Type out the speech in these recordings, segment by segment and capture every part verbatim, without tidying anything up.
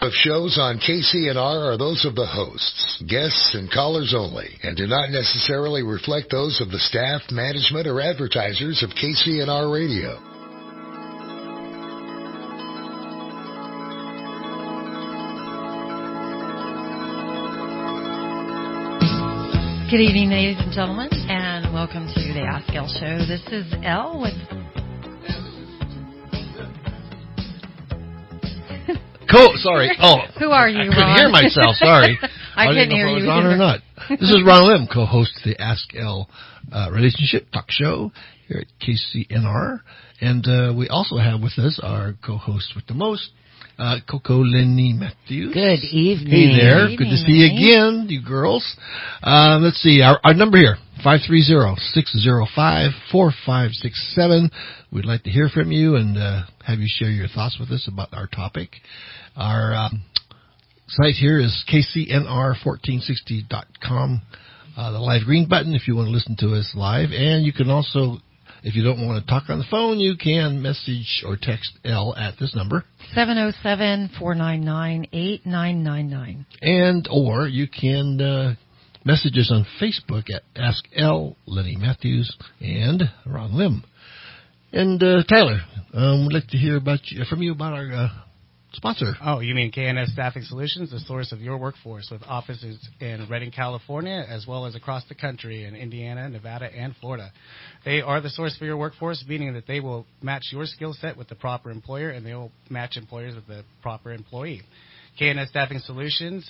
Of shows on K C N R are those of the hosts, guests, and callers only, and do not necessarily reflect those of the staff, management, or advertisers of K C N R Radio. Good evening, ladies and gentlemen, and welcome to the Ask Elle Show. This is Elle with... Cool. Sorry. Oh, who are you, I, I couldn't Ron? hear myself. Sorry. I, I couldn't didn't know hear if I was you on either. or not. This is Ron Lim, co-host of the Ask Elle uh, Relationship Talk Show here at K C N R, and uh, we also have with us our co-host with the most, uh, Coco Lenny Matthews. Good evening. Hey there. Good Good to evening, see you Lenny. again, you girls. Um, let's see our, our number here. five three zero, six zero five, four five six seven. We'd like to hear from you and uh, have you share your thoughts with us about our topic. Our um, site here is K C N R fourteen sixty dot com. Uh, the live green button if you want to listen to us live. And you can also, if you don't want to talk on the phone, you can message or text Elle at this number. seven oh seven, four nine nine, eight nine nine nine. And or you can... Uh, Messages on Facebook at Ask Elle, Lenny Matthews, and Ron Lim. And uh, Tyler, um, we'd like to hear about you, from you about our uh, sponsor. Oh, you mean K N S Staffing Solutions, the source of your workforce, with offices in Redding, California, as well as across the country in Indiana, Nevada, and Florida. They are the source for your workforce, meaning that they will match your skill set with the proper employer, and they will match employers with the proper employee. K N S Staffing Solutions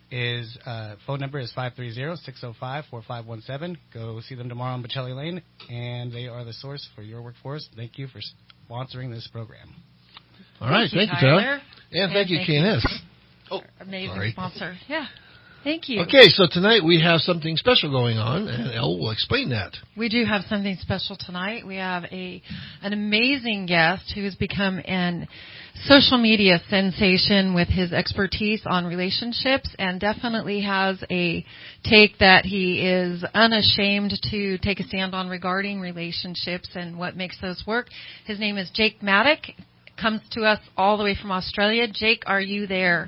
is uh, phone number is five three zero, six zero five, four five one seven. Go see them tomorrow on Bocelli Lane, and they are the source for your workforce. Thank you for sponsoring this program. All right, thank you, Tyler. Tyler. And, and thank you, K N S. Oh, amazing sorry. sponsor. Yeah. Thank you. Okay, so tonight we have something special going on, and Elle will explain that. We do have something special tonight. We have a an amazing guest who has become an social media sensation with his expertise on relationships, and definitely has a take that he is unashamed to take a stand on regarding relationships and what makes those work. His name is Jake Maddock. Comes to us all the way from Australia. Jake, are you there?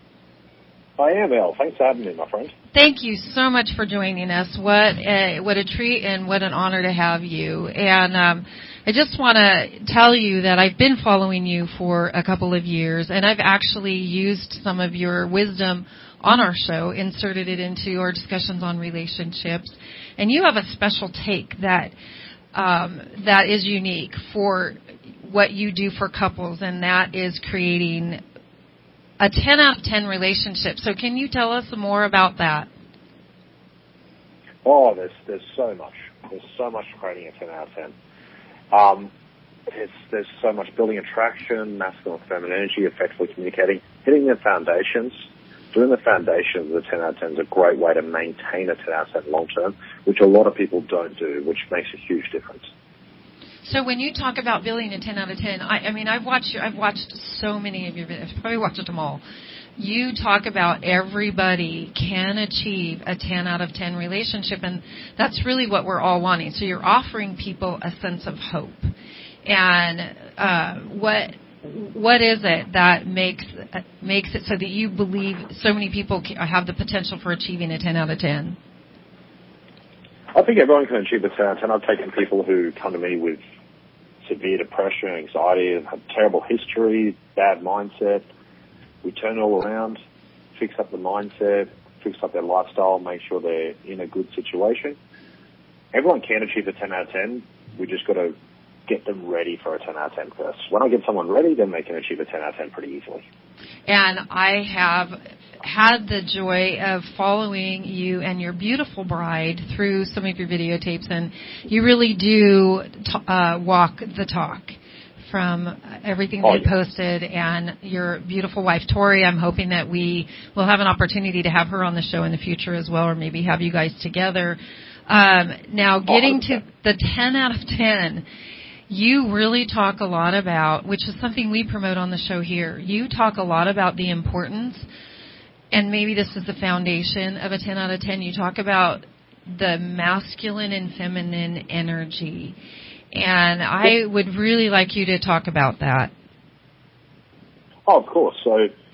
I am, Elle. Thanks for having me, my friend. Thank you so much for joining us. What a, what a treat and what an honor to have you. And um, I just want to tell you that I've been following you for a couple of years, and I've actually used some of your wisdom on our show, inserted it into our discussions on relationships. And you have a special take that um, that is unique for what you do for couples, and that is creating a ten out of ten relationship. So can you tell us more about that? Oh, there's there's so much. There's so much creating a ten out of ten. Um, it's, there's so much building attraction, masculine and feminine energy, effectively communicating, hitting the foundations. Doing the foundations of the ten out of ten is a great way to maintain a ten out of ten long term, which a lot of people don't do, which makes a huge difference. So when you talk about building a ten out of ten, I, I mean, I've watched your, I've watched so many of your videos. I've probably watched them all. You talk about everybody can achieve a ten out of ten relationship, and that's really what we're all wanting. So you're offering people a sense of hope. And uh, what what is it that makes uh, makes it so that you believe so many people have the potential for achieving a ten out of ten? I think everyone can achieve a ten out of ten. I've taken people who come to me with severe depression, anxiety, and have terrible history, bad mindset. We turn it all around, fix up the mindset, fix up their lifestyle, make sure they're in a good situation. Everyone can achieve a ten out of ten. We just got to get them ready for a ten out of ten first. When I get someone ready, then they can achieve a ten out of ten pretty easily. And I have had the joy of following you and your beautiful bride through some of your videotapes, and you really do t- uh, walk the talk from everything oh, they yeah. posted. And your beautiful wife, Tori, I'm hoping that we will have an opportunity to have her on the show in the future as well, or maybe have you guys together. Um, now, getting to the ten out of ten, you really talk a lot about, which is something we promote on the show here, you talk a lot about the importance, and maybe this is the foundation of a ten out of ten. You talk about the masculine and feminine energy. And I would really like you to talk about that. Oh, of course. So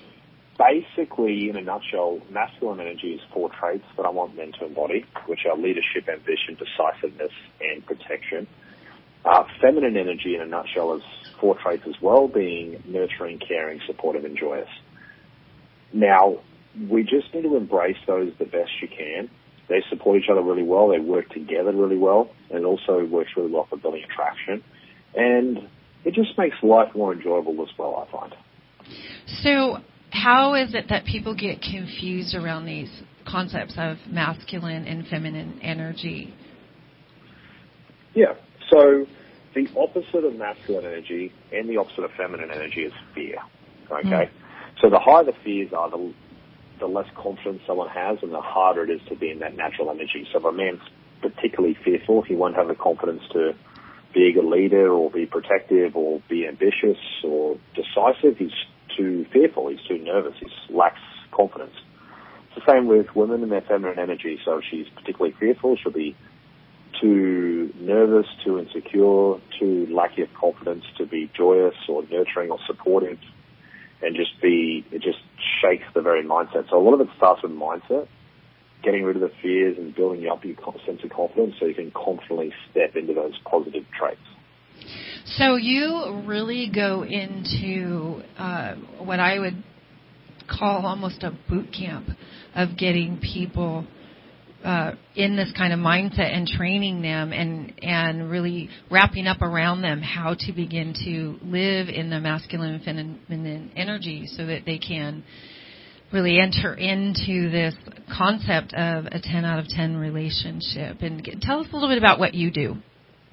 basically, in a nutshell, masculine energy is four traits that I want men to embody, which are leadership, ambition, decisiveness, and protection. Uh, feminine energy, in a nutshell, is four traits as well, being nurturing, caring, supportive, and joyous. Now, we just need to embrace those the best you can. They support each other really well. They work together really well. And it also works really well for building attraction. And it just makes life more enjoyable as well, I find. So how is it that people get confused around these concepts of masculine and feminine energy? Yeah. So the opposite of masculine energy and the opposite of feminine energy is fear. Okay? Mm. So the higher the fears are, the the less confidence someone has and the harder it is to be in that natural energy. So if a man's particularly fearful, he won't have the confidence to be a good leader or be protective or be ambitious or decisive. He's too fearful. He's too nervous. He lacks confidence. It's the same with women and their feminine energy. So if she's particularly fearful, she'll be too nervous, too insecure, too lacking of confidence to be joyous or nurturing or supportive. And just be, it just shakes the very mindset. So a lot of it starts with mindset, getting rid of the fears and building up your sense of confidence so you can confidently step into those positive traits. So you really go into uh, what I would call almost a boot camp of getting people uh, in this kind of mindset and training them and, and really wrapping up around them how to begin to live in the masculine and feminine energy so that they can really enter into this concept of a ten out of ten relationship. And get, tell us a little bit about what you do.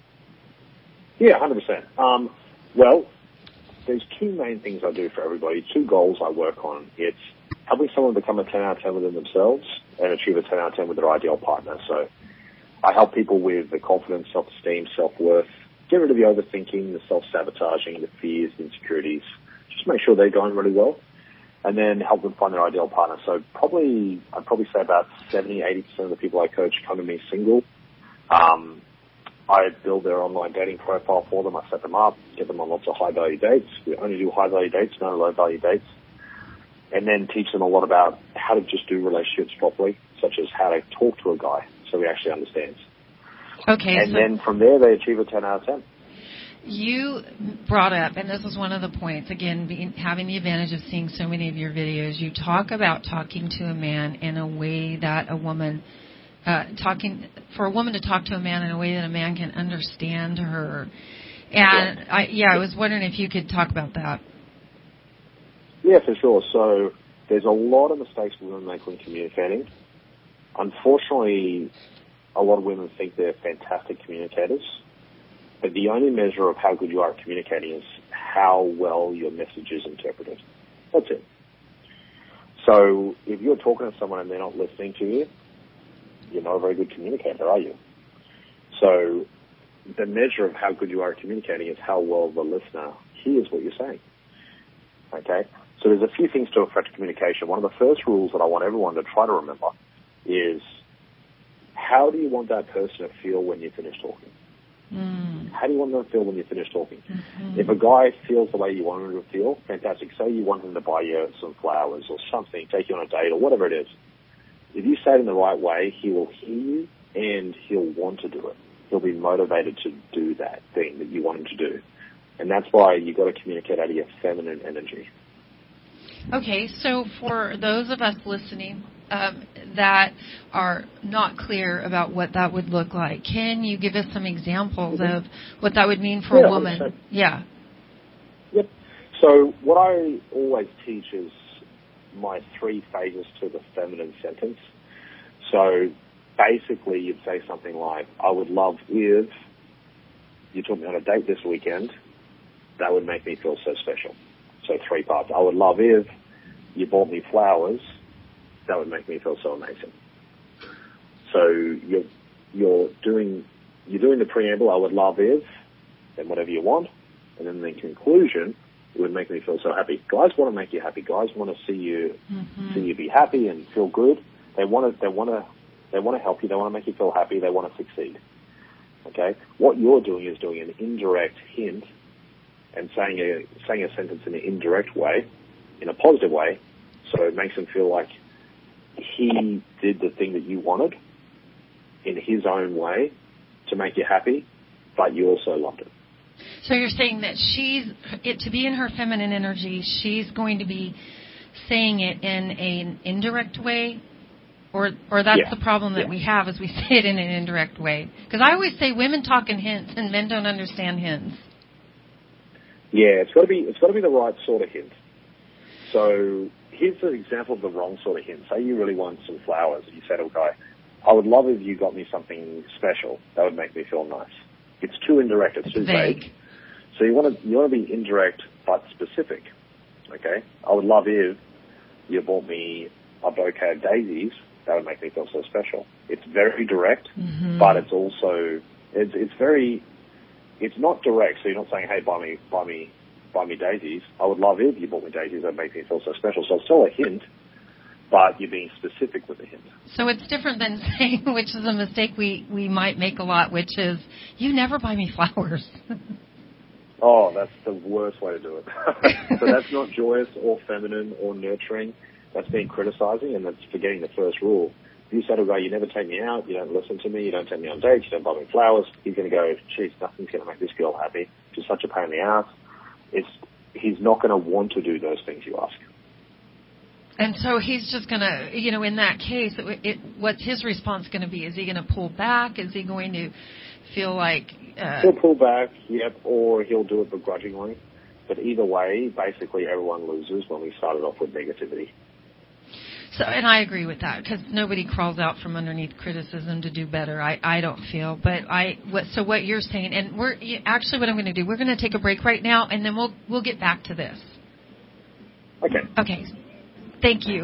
Yeah, one hundred percent. Um, well, there's two main things I do for everybody, two goals I work on. It's helping someone become a ten out of ten within themselves and achieve a ten out of ten with their ideal partner. So I help people with the confidence, self-esteem, self-worth, get rid of the overthinking, the self-sabotaging, the fears, the insecurities, just make sure they're going really well, and then help them find their ideal partner. So probably, I'd probably say about seventy, eighty percent of the people I coach come to me single. Um, I build their online dating profile for them. I set them up, get them on lots of high-value dates. We only do high-value dates, no low-value dates. And then teach them a lot about how to just do relationships properly, such as how to talk to a guy so he actually understands. Okay. And so then from there, they achieve a ten out of ten. You brought up, and this is one of the points, again, being, having the advantage of seeing so many of your videos, you talk about talking to a man in a way that a woman, uh, talking, for a woman to talk to a man in a way that a man can understand her. And, I, yeah, I was wondering if you could talk about that. Yeah, for sure. So there's a lot of mistakes women make when communicating. Unfortunately, a lot of women think they're fantastic communicators, but the only measure of how good you are at communicating is how well your message is interpreted. That's it. So if you're talking to someone and they're not listening to you, you're not a very good communicator, are you? So the measure of how good you are at communicating is how well the listener hears what you're saying. Okay? So there's a few things to affect communication. One of the first rules that I want everyone to try to remember is, how do you want that person to feel when you finish talking? Mm. How do you want them to feel when you finish talking? Mm-hmm. If a guy feels the way you want him to feel, fantastic. Say you want him to buy you some flowers or something, take you on a date or whatever it is. If you say it in the right way, he will hear you and he'll want to do it. He'll be motivated to do that thing that you want him to do. And that's why you've got to communicate out of your feminine energy. Okay, so for those of us listening um, that are not clear about what that would look like, can you give us some examples mm-hmm. of what that would mean for yeah, a woman? Yeah. Yep. So what I always teach is my three phases to the feminine sentence. So basically you'd say something like, I would love if you took me on a date this weekend. That would make me feel so special. So three parts. I would love if you bought me flowers. That would make me feel so amazing. So you're you're doing you're doing the preamble. I would love if, then whatever you want, and then the conclusion, it would make me feel so happy. Guys want to make you happy. Guys want to see you mm-hmm. see you be happy and feel good. They want to they want to they want to help you. They want to make you feel happy. They want to succeed. Okay. What you're doing is doing an indirect hint and saying a saying a sentence in an indirect way, in a positive way, So it makes him feel like he did the thing that you wanted in his own way to make you happy, but you also loved it. So you're saying that she's, it, to be in her feminine energy, she's going to be saying it in an indirect way? Or or that's yeah. the problem that yeah. we have, is we say it in an indirect way. Because I always say women talk in hints and men don't understand hints. Yeah, it's got to be it's got to be the right sort of hint. So here's an example of the wrong sort of hint. Say you really want some flowers, and you say to a guy, "I would love if you got me something special. That would make me feel nice." It's too indirect. It's, it's too vague. vague. So you want to you want to be indirect but specific. Okay, I would love if you bought me a bouquet of daisies. That would make me feel so special. It's very direct, mm-hmm. but it's also it's it's very it's not direct. So you're not saying, "Hey, buy me buy me buy me daisies." I would love if you bought me daisies. That would make me feel so special. So it's still a hint, but you're being specific with the hint. So it's different than saying, which is a mistake we we might make a lot, which is, "You never buy me flowers." Oh, that's the worst way to do it. So that's not joyous or feminine or nurturing. That's being criticizing, and that's forgetting the first rule. If you say to a guy, "You never take me out, you don't listen to me, you don't take me on dates, you don't buy me flowers," he's going to go, "Geez, nothing's going to make this girl happy. She's such a pain in the ass." It's, he's not going to want to do those things you ask. And so he's just going to, you know, in that case, it, it, what's his response going to be? Is he going to pull back? Is he going to feel like... Uh, he'll pull back, yep, or he'll do it begrudgingly. But either way, basically everyone loses when we started off with negativity. So, and I agree with that, because nobody crawls out from underneath criticism to do better. I, I don't feel, but I. What, so what you're saying, and we're actually what I'm going to do. We're going to take a break right now, and then we'll we'll get back to this. Okay. Okay. Thank you.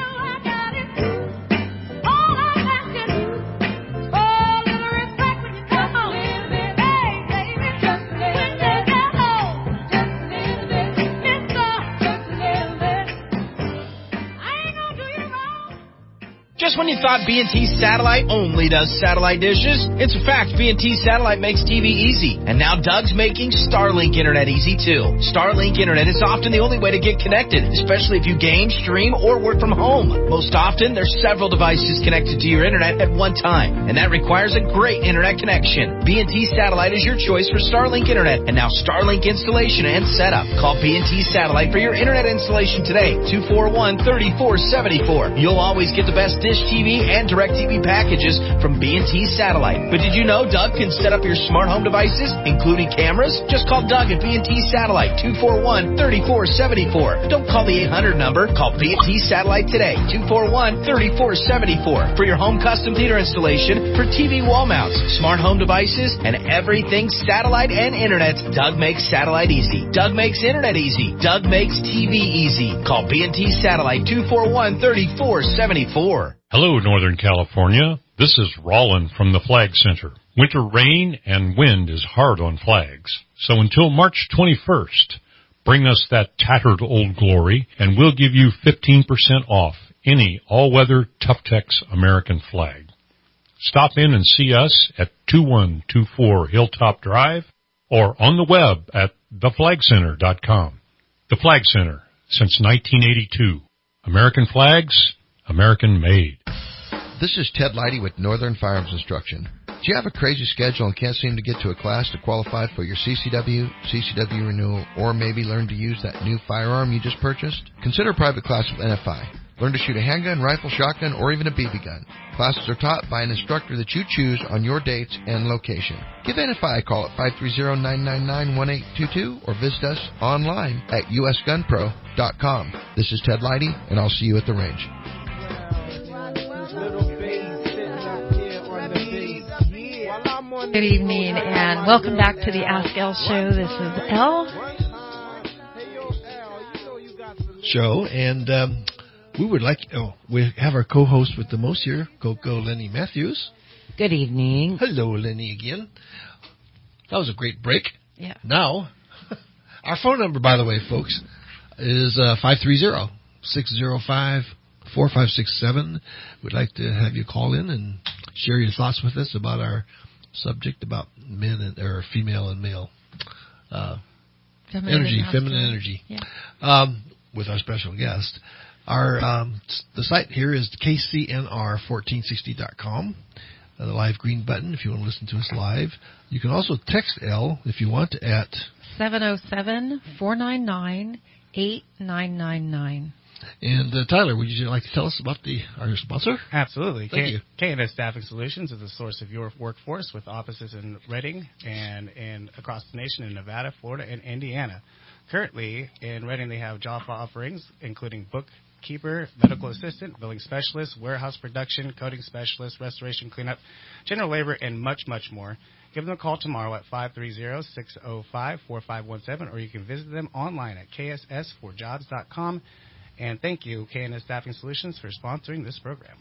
Just when you thought B and T Satellite only does satellite dishes, it's a fact B and T Satellite makes T V easy. And now Doug's making Starlink Internet easy, too. Starlink Internet is often the only way to get connected, especially if you game, stream, or work from home. Most often, there's several devices connected to your Internet at one time, and that requires a great Internet connection. B and T Satellite is your choice for Starlink Internet, and now Starlink installation and setup. Call B and T Satellite for your Internet installation today, two four one, three four seven four. You'll always get the best dish T V and DirecTV packages from B and T Satellite. But did you know Doug can set up your smart home devices, including cameras? Just call Doug at B and T Satellite, two four one, three four seven four. Don't call the eight hundred number. Call B and T Satellite today, two four one, three four seven four, for your home custom theater installation for T V wall mounts, smart home devices, and everything satellite and internet. Doug makes satellite easy. Doug makes internet easy. Doug makes T V easy. Call B and T Satellite, two four one, three four seven four. Hello, Northern California. This is Rollin from the Flag Center. Winter rain and wind is hard on flags. So until March twenty-first, bring us that tattered old glory, and we'll give you fifteen percent off any all-weather Tuftex American flag. Stop in and see us at two one two four Hilltop Drive or on the web at the flag center dot com. The Flag Center, since nineteen eighty-two. American flags, American made. This is Ted Leidy with Northern Firearms Instruction. Do you have a crazy schedule and can't seem to get to a class to qualify for your C C W, C C W renewal, or maybe learn to use that new firearm you just purchased? Consider a private class with N F I. Learn to shoot a handgun, rifle, shotgun, or even a B B gun. Classes are taught by an instructor that you choose on your dates and location. Give N F I a call at five three zero, nine nine nine, one eight two two or visit us online at u s gun pro dot com. This is Ted Leidy, and I'll see you at the range. Good evening, and welcome back to the Ask Elle show. This is Elle. Show, and um, we would like, oh, we have our co-host with the most here, Coco Lenny Matthews. Good evening. Hello, Lenny, again. That was a great break. Yeah. Now, our phone number, by the way, folks, is uh, five three zero, six zero five, four five six seven. We'd like to have you call in and share your thoughts with us about our subject about men and or female and male uh, feminine energy, and feminine energy, yeah. um, with our special guest. Our um, the site here is K C N R fourteen sixty dot com. Uh, the live green button if you want to listen to us live. You can also text Elle if you want at seven oh seven, four nine nine, eight nine nine nine. And uh, Tyler, would you like to tell us about the our sponsor? Absolutely. Thank K- you. K and S Staffing Solutions is the source of your workforce with offices in Reading and in across the nation in Nevada, Florida, and Indiana. Currently, in Reading, they have job offerings including bookkeeper, medical assistant, billing specialist, warehouse production, coding specialist, restoration cleanup, general labor, and much, much more. Give them a call tomorrow at five three zero, six zero five, four five one seven, or you can visit them online at k s s four jobs dot com. And thank you, K and S Staffing Solutions, for sponsoring this program.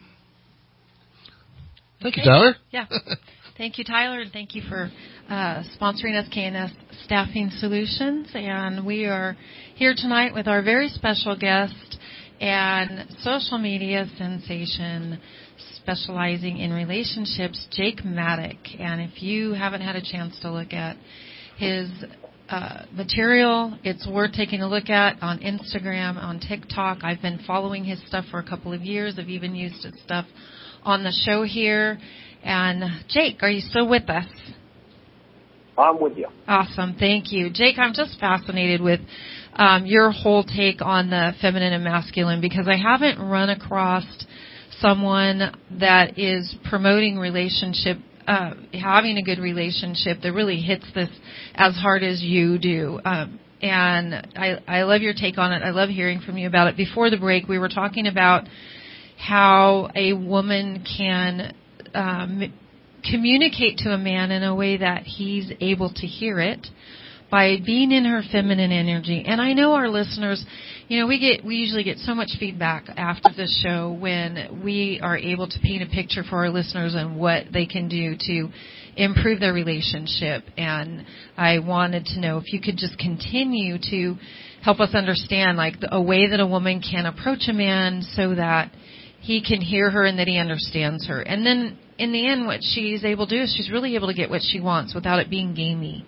Thank you, Tyler. Yeah. Thank you, Tyler, and thank you for uh, sponsoring us, K and S Staffing Solutions. And we are here tonight with our very special guest and social media sensation specializing in relationships, Jake Maddock. And if you haven't had a chance to look at his Uh, material, it's worth taking a look at on Instagram, on TikTok. I've been following his stuff for a couple of years. I've even used his stuff on the show here. And Jake, are you still with us? I'm with you. Awesome. Thank you. Jake, I'm just fascinated with um, your whole take on the feminine and masculine, because I haven't run across someone that is promoting relationship Uh, having a good relationship that really hits this as hard as you do. Um, and I, I love your take on it. I love hearing from you about it. Before the break, we were talking about how a woman can um, communicate to a man in a way that he's able to hear it by being in her feminine energy. And I know our listeners, you know, we get we usually get so much feedback after the show when we are able to paint a picture for our listeners and what they can do to improve their relationship. And I wanted to know if you could just continue to help us understand, like, the, a way that a woman can approach a man so that he can hear her and that he understands her. And then in the end, what she's able to do is she's really able to get what she wants without it being gamey.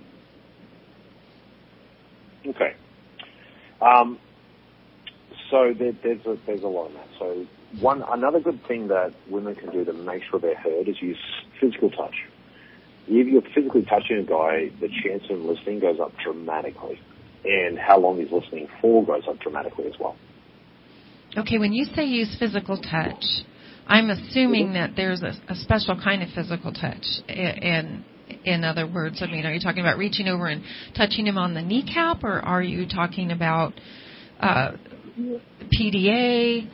Okay. Um, so there, there's a, there's a lot of that. So one another good thing that women can do to make sure they're heard is use physical touch. If you're physically touching a guy, the chance of him listening goes up dramatically, and how long he's listening for goes up dramatically as well. Okay, when you say use physical touch, I'm assuming mm-hmm. that there's a, a special kind of physical touch, and in other words, I mean, are you talking about reaching over and touching him on the kneecap, or are you talking about uh, P D A?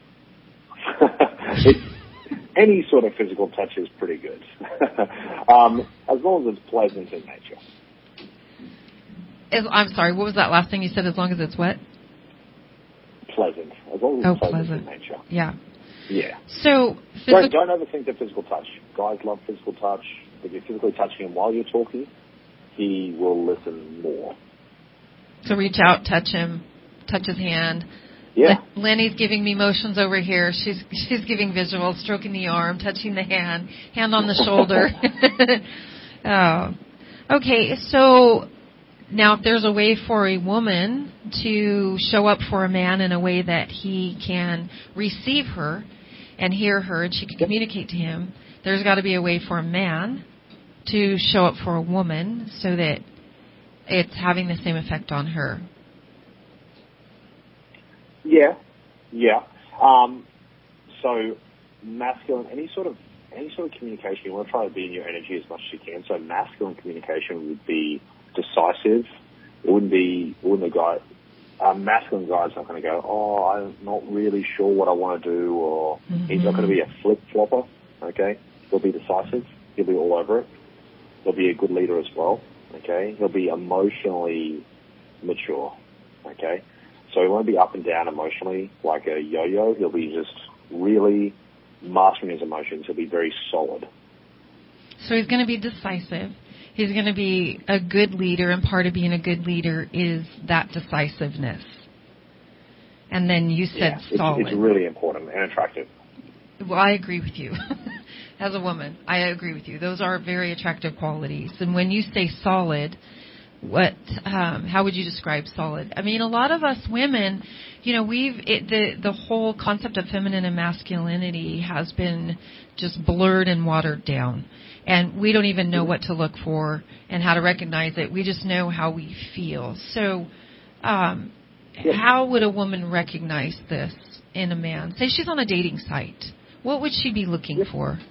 it, any sort of physical touch is pretty good, um, as long as it's pleasant in nature. As, I'm sorry, what was that last thing you said? As long as it's what? Pleasant. As long as oh, it's pleasant, pleasant in nature. Yeah. Yeah. So, phys- don't, don't overthink the physical touch. Guys love physical touch. If you're physically touching him while you're talking, he will listen more. So reach out, touch him, touch his hand. Yeah. L- Lenny's giving me motions over here. She's she's giving visuals, stroking the arm, touching the hand, hand on the shoulder. Oh. Okay, so now if there's a way for a woman to show up for a man in a way that he can receive her and hear her and she can communicate to him, there's got to be a way for a man to show up for a woman so that it's having the same effect on her. Yeah, yeah. Um, so masculine, any sort of any sort of communication, you want to try to be in your energy as much as you can. So masculine communication would be decisive. It wouldn't be, it wouldn't a guy, a masculine guy's not going to go, oh, I'm not really sure what I want to do, or mm-hmm. he's not going to be a flip-flopper, okay? He'll be decisive. He'll be all over it. He'll be a good leader as well, okay? He'll be emotionally mature, okay? So he won't be up and down emotionally like a yo-yo. He'll be just really mastering his emotions. He'll be very solid. So he's going to be decisive. He's going to be a good leader, and part of being a good leader is that decisiveness. And then you said yeah, solid. It's, it's really important and attractive. Well, I agree with you. As a woman, I agree with you. Those are very attractive qualities. And when you say solid, what um, how would you describe solid? I mean, a lot of us women, you know, we've it, the the whole concept of feminine and masculinity has been just blurred and watered down, and we don't even know what to look for and how to recognize it. We just know how we feel. So, um, Yep. how would a woman recognize this in a man? Say she's on a dating site. What would she be looking Yep. for?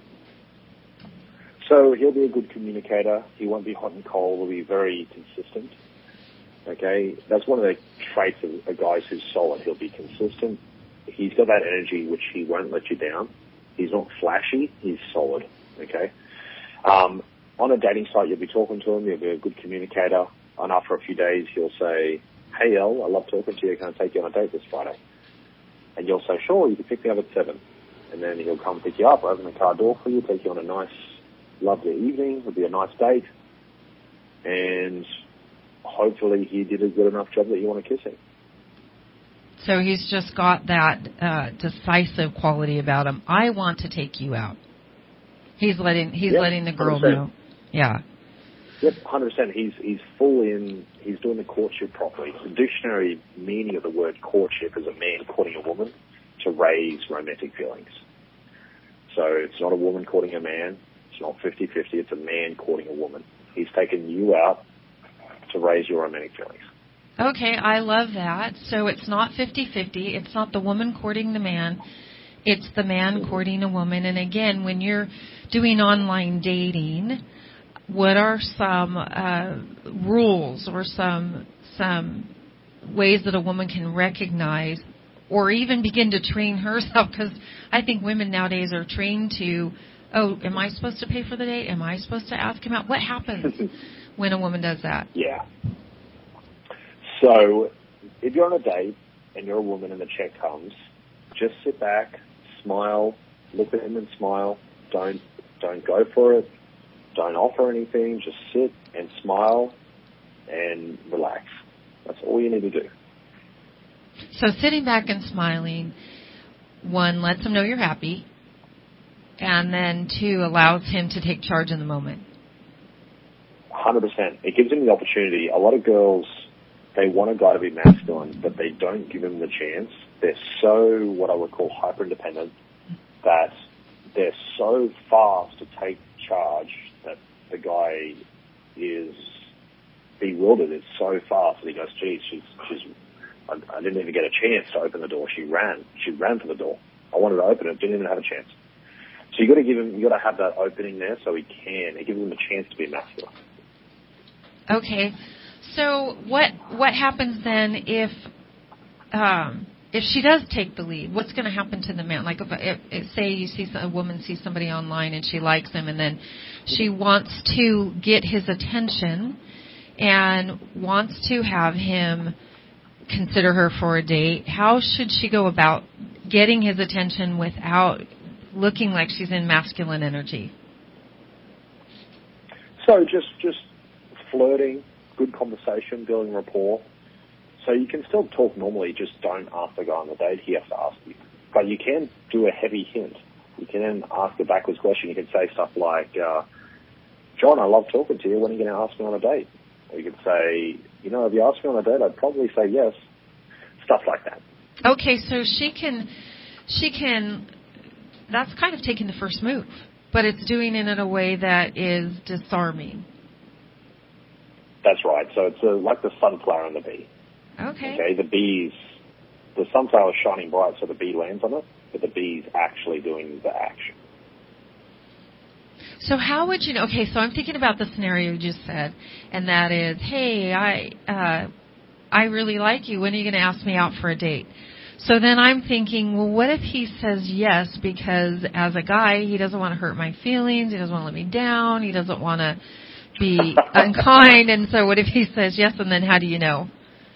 So he'll be a good communicator. He won't be hot and cold. He'll be very consistent. Okay? That's one of the traits of a guy who's solid. He'll be consistent. He's got that energy which he won't let you down. He's not flashy. He's solid. Okay? Um, on a dating site, you'll be talking to him. You'll be a good communicator. And after a few days, he'll say, "Hey, El, I love talking to you. Can I take you on a date this Friday?" And you'll say, "Sure, you can pick me up at seven." And then he'll come pick you up, open the car door for you, take you on a nice, lovely evening. It'll be a nice date. And hopefully he did a good enough job that you want to kiss him. So he's just got that uh, decisive quality about him. I want to take you out. He's letting he's Yep, letting the girl one hundred know. percent. Yeah. Yep, one hundred percent. He's he's full in. He's doing the courtship properly. The dictionary meaning of the word courtship is a man courting a woman to raise romantic feelings. So it's not a woman courting a man. It's not fifty-fifty. It's a man courting a woman. He's taken you out to raise your romantic feelings. Okay, I love that. So it's not fifty-fifty. It's not the woman courting the man. It's the man courting a woman. And again, when you're doing online dating, what are some uh, rules or some some ways that a woman can recognize or even begin to train herself? Because I think women nowadays are trained to, oh, am I supposed to pay for the date? Am I supposed to ask him out? What happens when a woman does that? Yeah. So if you're on a date and you're a woman and the check comes, just sit back, smile, look at him and smile. Don't don't go for it. Don't offer anything. Just sit and smile and relax. That's all you need to do. So sitting back and smiling, one, lets him know you're happy, and then two, allows him to take charge in the moment. one hundred percent. It gives him the opportunity. A lot of girls, they want a guy to be masculine, but they don't give him the chance. They're so, what I would call, hyper-independent, that they're so fast to take charge that the guy is bewildered. It's so fast that he goes, geez, she's, she's, I, I didn't even get a chance to open the door. She ran. She ran for the door. I wanted to open it, didn't even have a chance. So you got to give him, you got to have that opening there so he can. It gives him a chance to be masculine. Okay, so what what happens then if um, if she does take the lead? What's going to happen to the man? Like, if, if, if say you see a woman sees somebody online and she likes him, and then she wants to get his attention and wants to have him consider her for a date. How should she go about getting his attention without looking like she's in masculine energy? So just just flirting, good conversation, building rapport. So you can still talk normally, just don't ask the guy on the date, he has to ask you. But you can do a heavy hint. You can then ask a backwards question. You can say stuff like, uh, John, I love talking to you, when are you going to ask me on a date? Or you could say, you know, if you ask me on a date, I'd probably say yes. Stuff like that. Okay, so she can, she can, that's kind of taking the first move, but it's doing it in a way that is disarming. That's right. So it's uh, like the sunflower and the bee. Okay. Okay, the bees, the sunflower is shining bright so the bee lands on it, but the bee's actually doing the action. So how would you know? Okay, so I'm thinking about the scenario you just said, and that is, hey, I uh, I really like you. When are you going to ask me out for a date? So then I'm thinking, well, what if he says yes because as a guy, he doesn't want to hurt my feelings, he doesn't want to let me down, he doesn't want to be unkind, and so what if he says yes, and then how do you know?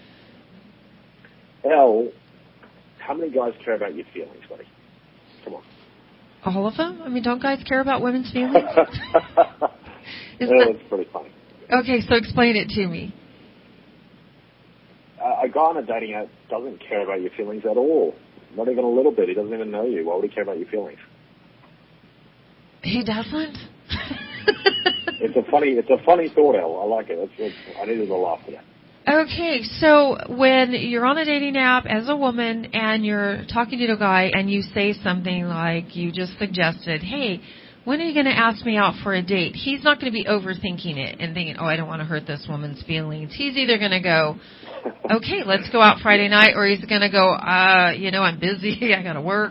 Well, how many guys care about your feelings, buddy? Come on. All of them? I mean, don't guys care about women's feelings? Yeah, that... that's pretty funny. Okay, so explain it to me. Uh, a guy on a dating app doesn't care about your feelings at all. Not even a little bit. He doesn't even know you. Why would he care about your feelings? He doesn't? it's a funny, it's a funny thought, Elle. I like it. It's, it's, I needed a laugh today. Okay, so when you're on a dating app as a woman and you're talking to a guy and you say something like you just suggested, hey, when are you going to ask me out for a date? He's not going to be overthinking it and thinking, oh, I don't want to hurt this woman's feelings. He's either going to go, okay, let's go out Friday night, or he's going to go, uh, you know, I'm busy, I got to work.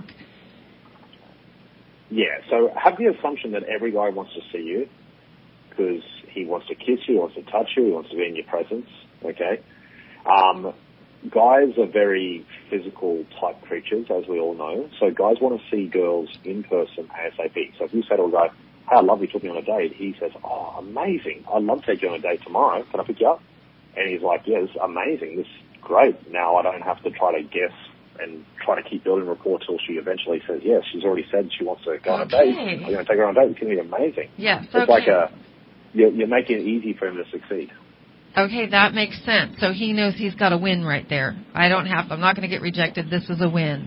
Yeah, so have the assumption that every guy wants to see you because he wants to kiss you, he wants to touch you, he wants to be in your presence, okay? Um, guys are very physical type creatures, as we all know, so guys want to see girls in person ASAP. So if you say to a guy, hey, I'd love you took me on a date, he says, oh, amazing, I'd love to take you on a date tomorrow, can I pick you up? And he's like, yeah, this is amazing, this is great, now I don't have to try to guess and try to keep building rapport till she eventually says yes. She's already said she wants to go on okay. a date. I'm going to take her on a date. It's going to be amazing. Yes, it's okay. like a, you're, you're making it easy for him to succeed. Okay, that makes sense. So he knows he's got a win right there. I don't have, I'm not going to get rejected. This is a win.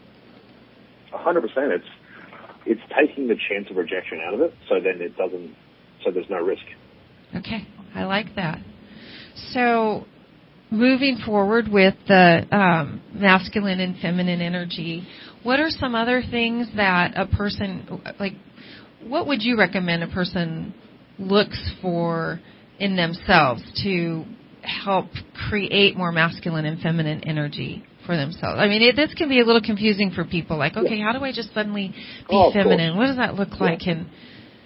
A hundred percent. It's, it's taking the chance of rejection out of it, so then it doesn't, so there's no risk. Okay, I like that. So, moving forward with the um, masculine and feminine energy, what are some other things that a person, like, what would you recommend a person looks for in themselves to help create more masculine and feminine energy for themselves? I mean, it, this can be a little confusing for people, like, okay, yeah. how do I just suddenly be oh, feminine? What does that look yeah. like? And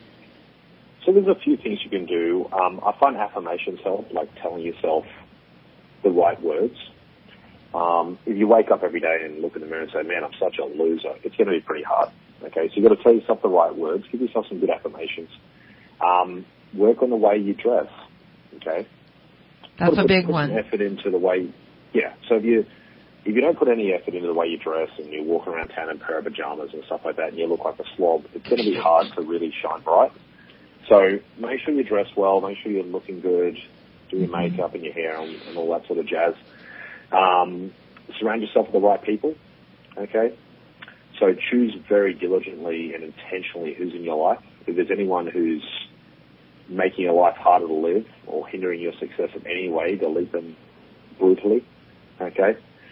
So there's a few things you can do. Um, I find affirmations help, like telling yourself the right words. Um, if you wake up every day and look in the mirror and say, man, I'm such a loser, it's going to be pretty hard. Okay, so you've got to tell yourself the right words. Give yourself some good affirmations. Um, work on the way you dress. Okay? That's put, a big put one. Some effort into the way, yeah. So if you, if you don't put any effort into the way you dress and you walk around town in a pair of pajamas and stuff like that and you look like a slob, it's going to be hard to really shine bright. So make sure you dress well, make sure you're looking good, do your makeup and your hair and, and all that sort of jazz. Um, surround yourself with the right people, okay? So choose very diligently and intentionally who's in your life. If there's anyone who's making your life harder to live or hindering your success in any way, delete them brutally, okay?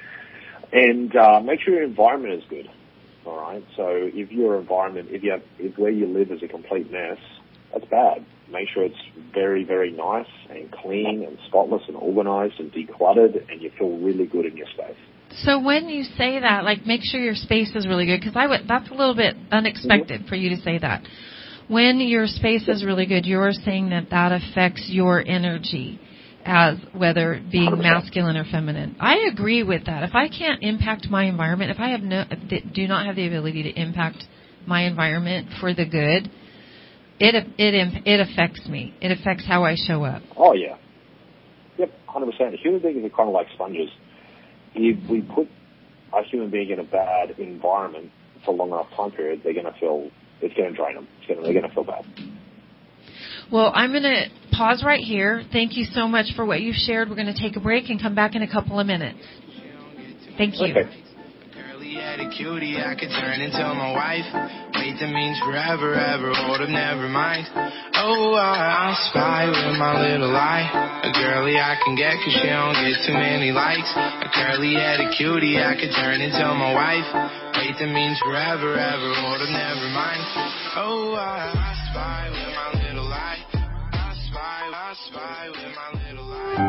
And uh, make sure your environment is good, all right? So if your environment, if you have, if where you live is a complete mess, that's bad. Make sure it's very, very nice and clean and spotless and organized and decluttered, and you feel really good in your space. So when you say that, like, make sure your space is really good, because I would, that's a little bit unexpected mm-hmm. for you to say that. When your space is really good, you're saying that that affects your energy, as whether being one hundred percent masculine or feminine. I agree with that. If I can't impact my environment, if I have no, do not have the ability to impact my environment for the good, It it it affects me. It affects how I show up. Oh, yeah. Yep, one hundred percent. Human beings are kind of like sponges. If we put a human being in a bad environment for a long enough time period, they're going to feel, it's going to drain them. It's going to, they're going to feel bad. Well, I'm going to pause right here. Thank you so much for what you've shared. We're going to take a break and come back in a couple of minutes. Thank you. Okay. Had a cutie, I could turn into my wife. Wait, that means forever, ever, hold up, never mind. Oh, I, I spy with my little eye. A girlie I can get cause she don't get too many likes. A curly head, a cutie, I could turn into my wife. Wait, that means forever, ever, hold up, never mind. Oh, I, I spy with my little eye. I spy, I spy with my little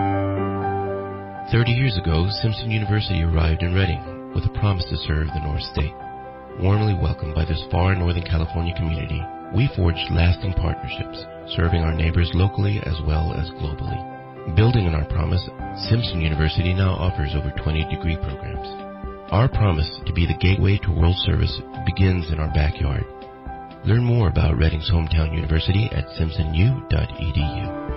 eye. Thirty years ago, Simpson University arrived in Redding with a promise to serve the North State. Warmly welcomed by this far Northern California community, we forged lasting partnerships, serving our neighbors locally as well as globally. Building on our promise, Simpson University now offers over twenty degree programs. Our promise to be the gateway to world service begins in our backyard. Learn more about Redding's hometown university at simpson u dot e d u.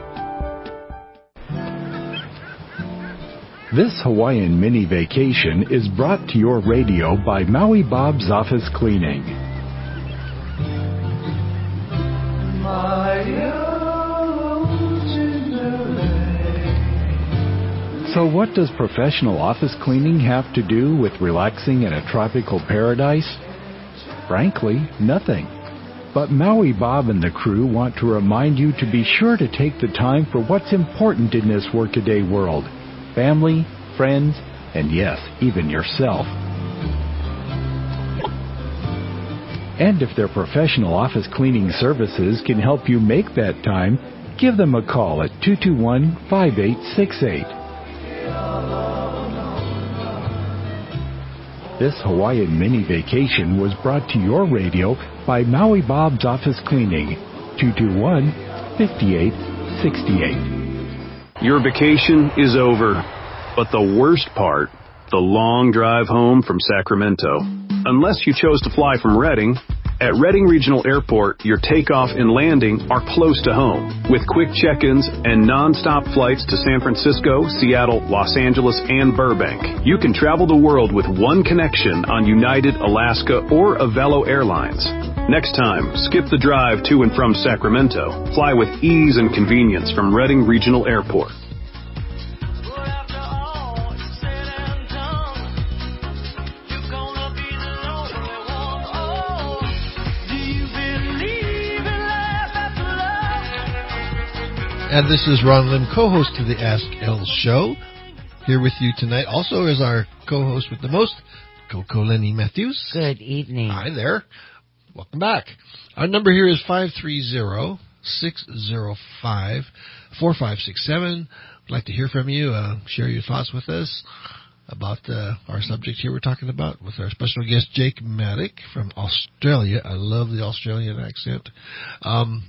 This Hawaiian mini vacation is brought to your radio by Maui Bob's Office Cleaning. So what does professional office cleaning have to do with relaxing in a tropical paradise? Frankly, nothing. But Maui Bob and the crew want to remind you to be sure to take the time for what's important in this workaday world. Family, friends, and yes, even yourself. And if their professional office cleaning services can help you make that time, give them a call at two two one, five eight six eight. This Hawaiian mini vacation was brought to your radio by Maui Bob's Office Cleaning, two two one, five eight six eight. Your vacation is over, but the worst part, the long drive home from Sacramento. Unless you chose to fly from Redding, at Redding Regional Airport, your takeoff and landing are close to home, with quick check-ins and non-stop flights to San Francisco, Seattle, Los Angeles, and Burbank. You can travel the world with one connection on United, Alaska, or Avelo Airlines. Next time, skip the drive to and from Sacramento. Fly with ease and convenience from Redding Regional Airport. And this is Ron Lim, co-host of the Ask Elle Show. Here with you tonight also is our co-host with the most, Coco Lenny Matthews. Good evening. Hi there. Welcome back. Our number here is five three zero, six zero five, four five six seven. I'd like to hear from you. Uh, share your thoughts with us about uh, our subject here we're talking about with our special guest, Jake Maddock from Australia. I love the Australian accent. Um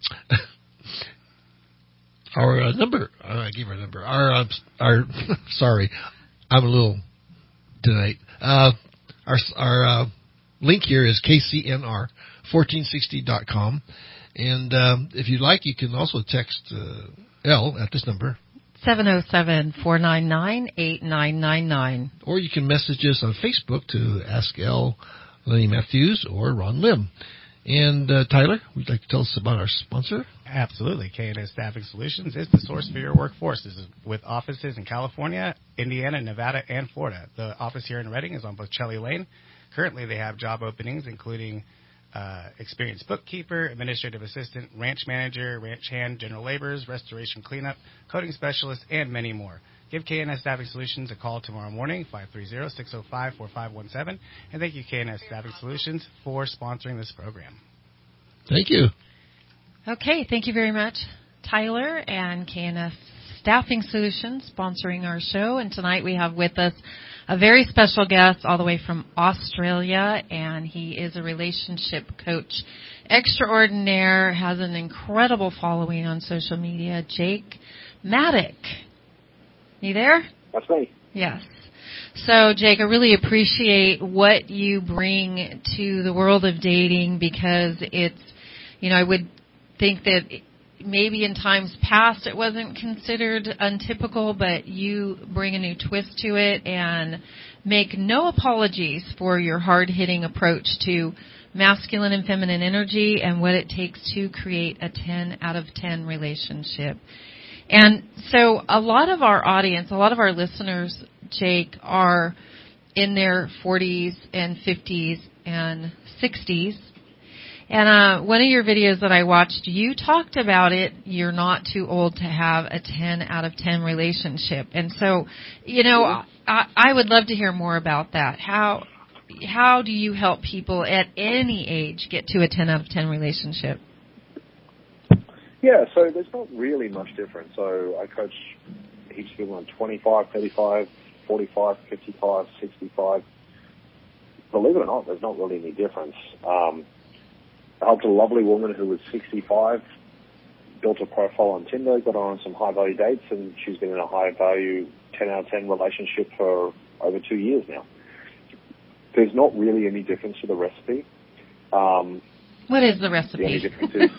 Our uh, number, uh, I gave our number. Our, uh, our, sorry, I'm a little tonight. Uh, our our uh, link here is K C N R fourteen sixty dot com, and um, if you'd like, you can also text uh, Elle at this number seven oh seven, four nine nine, eight nine nine nine, or you can message us on Facebook to Ask Elle, Lenny Matthews, or Ron Lim. And, uh, Tyler, would you like to tell us about our sponsor? Absolutely. K and S Staffing Solutions is the source for your workforce. This is with offices in California, Indiana, Nevada, and Florida. The office here in Redding is on Bocelli Lane. Currently, they have job openings, including uh, experienced bookkeeper, administrative assistant, ranch manager, ranch hand, general laborers, restoration cleanup, coding specialist, and many more. Give K and S Staffing Solutions a call tomorrow morning, five three zero, six zero five, four five one seven. And thank you, K and S Staffing Solutions, for sponsoring this program. Thank you. Okay, thank you very much, Tyler and K and S Staffing Solutions sponsoring our show. And tonight we have with us a very special guest all the way from Australia, and he is a relationship coach extraordinaire, has an incredible following on social media, Jake Maddock. You there? That's me. Yes. So, Jake, I really appreciate what you bring to the world of dating because it's, you know, I would think that maybe in times past it wasn't considered untypical, but you bring a new twist to it and make no apologies for your hard-hitting approach to masculine and feminine energy and what it takes to create a ten out of ten relationship. And so a lot of our audience, a lot of our listeners, Jake, are in their forties and fifties and sixties. And uh, one of your videos that I watched, you talked about it, you're not too old to have a ten out of ten relationship. And so, you know, I, I would love to hear more about that. How how do you help people at any age get to a ten out of ten relationship? Yeah, so there's not really much difference. So I coach heaps of people on twenty-five, thirty-five, forty-five, fifty-five, sixty-five. Believe it or not, there's not really any difference. Um, I helped a lovely woman who was sixty-five, built a profile on Tinder, got on some high-value dates, and she's been in a high-value ten out of ten relationship for over two years now. There's not really any difference to the recipe. Um, what is the recipe? The only difference is...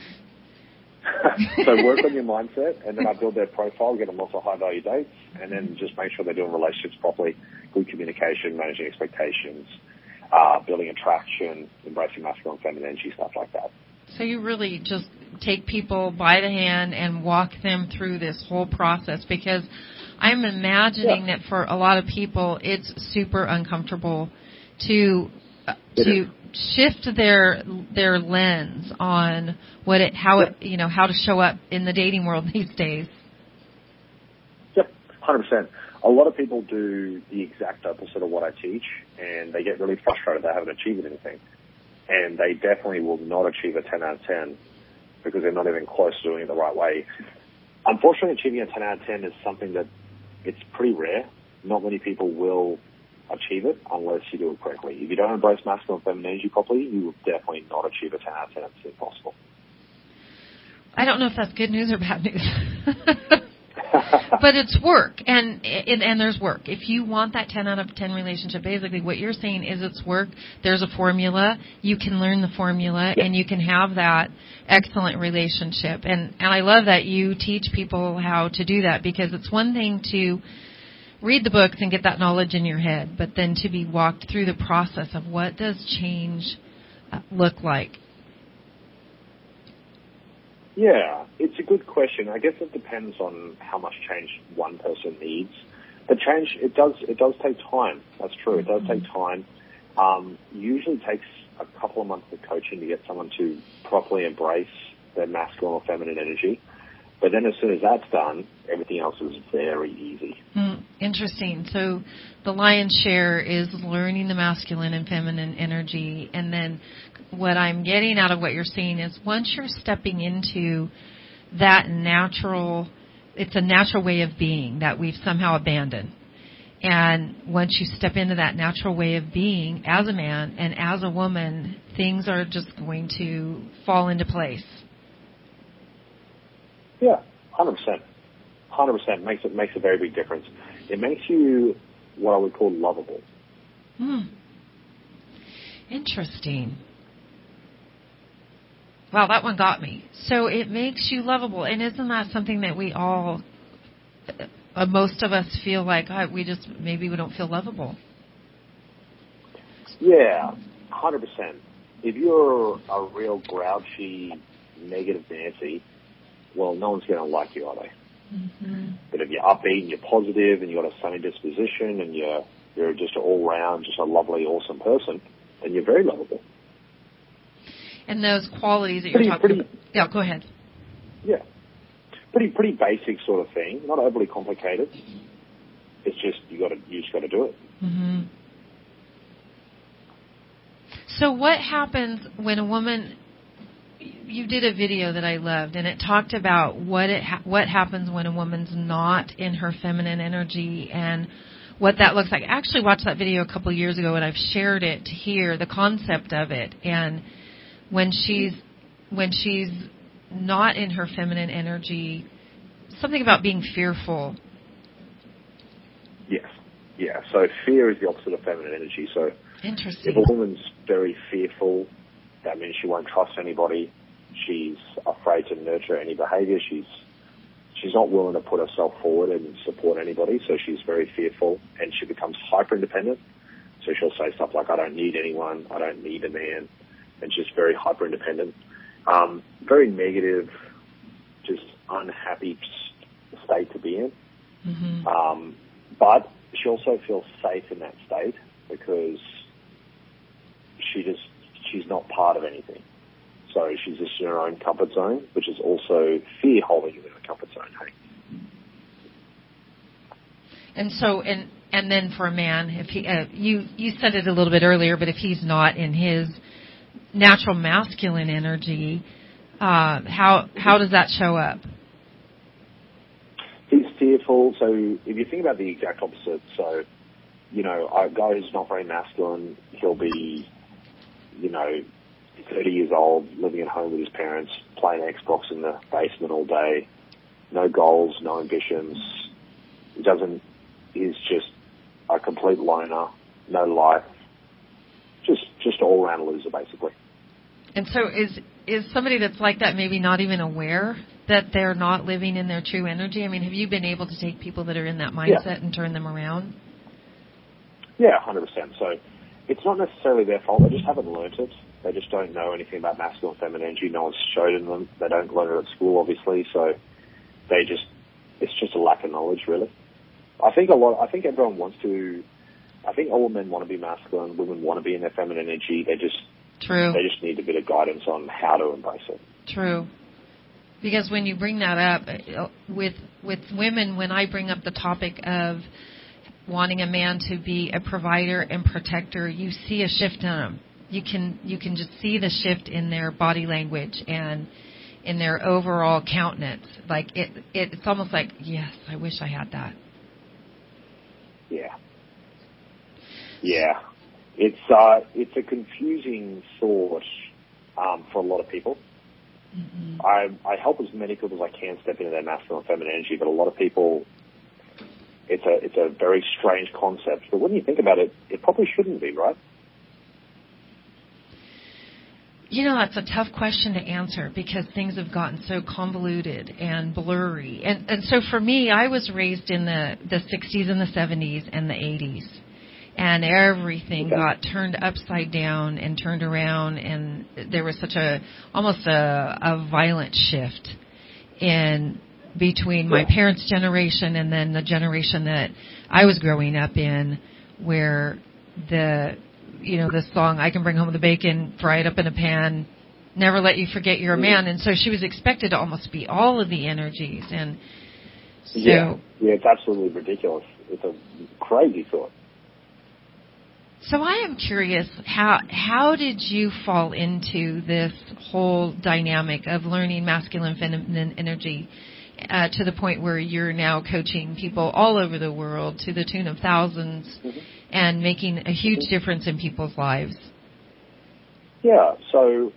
so work on your mindset, and then I build their profile, get them lots of high-value dates, and then just make sure they're doing relationships properly, good communication, managing expectations, uh, building attraction, embracing masculine and feminine energy, stuff like that. So you really just take people by the hand and walk them through this whole process, because I'm imagining yeah. that for a lot of people it's super uncomfortable to uh, to shift their their lens on what it, how yep. it, you know, how to show up in the dating world these days. Yep, one hundred percent. A lot of people do the exact opposite of what I teach, and they get really frustrated they haven't achieved anything. And they definitely will not achieve a ten out of ten because they're not even close to doing it the right way. Unfortunately, achieving a ten out of ten is something that it's pretty rare. Not many people will achieve it unless you do it correctly. If you don't embrace masculine and feminine energy properly, you will definitely not achieve a ten out of ten. It's impossible. I don't know if that's good news or bad news. But it's work, and, and and there's work. If you want that ten out of ten relationship, basically what you're saying is it's work. There's a formula. You can learn the formula, yeah. and you can have that excellent relationship. And, and I love that you teach people how to do that, because it's one thing to read the books and get that knowledge in your head, but then to be walked through the process of what does change look like. Yeah, it's a good question. I guess it depends on how much change one person needs. The change, it does it does take time. That's true. It does take time. Um, usually takes a couple of months of coaching to get someone to properly embrace their masculine or feminine energy. But then as soon as that's done, everything else is very easy. Mm, interesting. So the lion's share is learning the masculine and feminine energy. And then what I'm getting out of what you're saying is once you're stepping into that natural, it's a natural way of being that we've somehow abandoned. And once you step into that natural way of being as a man and as a woman, things are just going to fall into place. Yeah, one hundred percent. one hundred percent makes it makes a very big difference. It makes you what I would call lovable. Hmm. Interesting. Wow, that one got me. So it makes you lovable. And isn't that something that we all, uh, most of us feel like, oh, we just, maybe we don't feel lovable? Yeah, one hundred percent. If you're a real grouchy, negative Nancy, well, no one's going to like you, are they? Mm-hmm. But if you're upbeat and you're positive and you've got a sunny disposition and you're, you're just all-round, just a lovely, awesome person, then you're very lovable. And those qualities that pretty, you're talking pretty, about. Yeah, go ahead. Yeah. Pretty pretty basic sort of thing, not overly complicated. It's just you got to you just got to do it. Mm-hmm. So what happens when a woman? You did a video that I loved, and it talked about what it ha- what happens when a woman's not in her feminine energy and what that looks like. I actually watched that video a couple of years ago, and I've shared it here, the concept of it. And when she's when she's not in her feminine energy, something about being fearful. Yes, yeah. So fear is the opposite of feminine energy. So interesting. If a woman's very fearful, that means she won't trust anybody. She's afraid to nurture any behavior. She's she's not willing to put herself forward and support anybody, so she's very fearful, and she becomes hyper-independent. So she'll say stuff like, I don't need anyone, I don't need a man, and she's very hyper-independent. Um, very negative, just unhappy state to be in. Mm-hmm. Um, but she also feels safe in that state because she just she's not part of anything. So she's just in her own comfort zone, which is also fear holding you in a comfort zone. Hey? And so, and and then for a man, if he, uh, you you said it a little bit earlier, but if he's not in his natural masculine energy, uh, how how does that show up? He's fearful. So if you think about the exact opposite, so you know, a guy who's not very masculine, he'll be, you know, thirty years old, living at home with his parents, playing Xbox in the basement all day, no goals, no ambitions. He doesn't, he's just a complete loner, no life, just just all around loser, basically. And so is is somebody that's like that maybe not even aware that they're not living in their true energy? I mean, have you been able to take people that are in that mindset yeah. and turn them around? Yeah, one hundred percent. So it's not necessarily their fault. They just haven't learnt it. They just don't know anything about masculine and feminine energy. No one's showed them. They don't learn it at school, obviously. So they just, it's just a lack of knowledge, really. I think a lot, I think everyone wants to, I think all men want to be masculine. Women want to be in their feminine energy. They just, True. They just need a bit of guidance on how to embrace it. True. Because when you bring that up, with with women, when I bring up the topic of wanting a man to be a provider and protector, you see a shift in them. You can you can just see the shift in their body language and in their overall countenance. Like it, it it's almost like, yes, I wish I had that. Yeah. Yeah. It's uh, it's a confusing thought um, for a lot of people. Mm-hmm. I I help as many people as I can step into their masculine and feminine energy, but a lot of people, it's a it's a very strange concept. But when you think about it, it probably shouldn't be, right? You know, that's a tough question to answer because things have gotten so convoluted and blurry. And and so for me, I was raised in the, the sixties and the seventies and the eighties. And everything okay. got turned upside down and turned around, and there was such a almost a, a violent shift in between my parents' generation and then the generation that I was growing up in, where the you know the song "I Can Bring Home the Bacon, Fry It Up in a Pan, Never Let You Forget You're a Man," and so she was expected to almost be all of the energies, and so yeah, yeah, it's absolutely ridiculous. It's a crazy thought. So I am curious, how how did you fall into this whole dynamic of learning masculine feminine energy uh, to the point where you're now coaching people all over the world to the tune of thousands mm-hmm. and making a huge mm-hmm. difference in people's lives? Yeah, so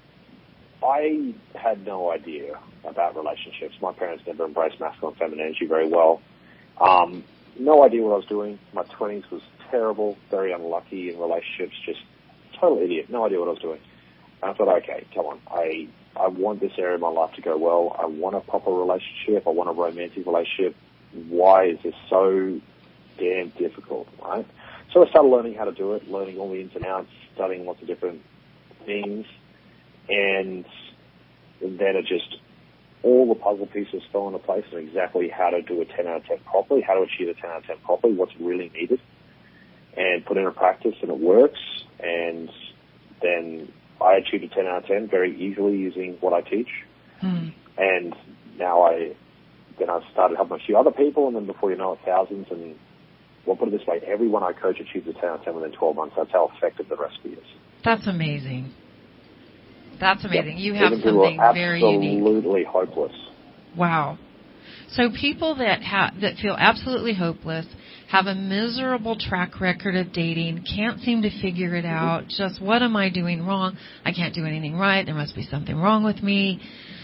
I had no idea about relationships. My parents never embraced masculine and feminine energy very well. Um, no idea what I was doing. My twenties was terrible, very unlucky in relationships, just total idiot, no idea what I was doing. And I thought, okay, come on, I I want this area of my life to go well. I want a proper relationship. I want a romantic relationship. Why is this so damn difficult, right? So I started learning how to do it, learning all the ins and outs, studying lots of different things, and then it just, all the puzzle pieces fell into place on exactly how to do a ten out of ten properly, how to achieve a ten out of ten properly, what's really needed, and put into practice, and it works. And then I achieved a ten out of ten very easily using what I teach. Mm. And now I, then I started helping a few other people, and then before you know it, thousands. And well, put it this way, everyone I coach achieves a ten out of ten within twelve months. That's how effective the recipe is. That's amazing. That's amazing. Yep. You have Even something very unique. Absolutely hopeless. Wow. So people that ha- that feel absolutely hopeless, have a miserable track record of dating, can't seem to figure it out, mm-hmm. just what am I doing wrong? I can't do anything right. There must be something wrong with me.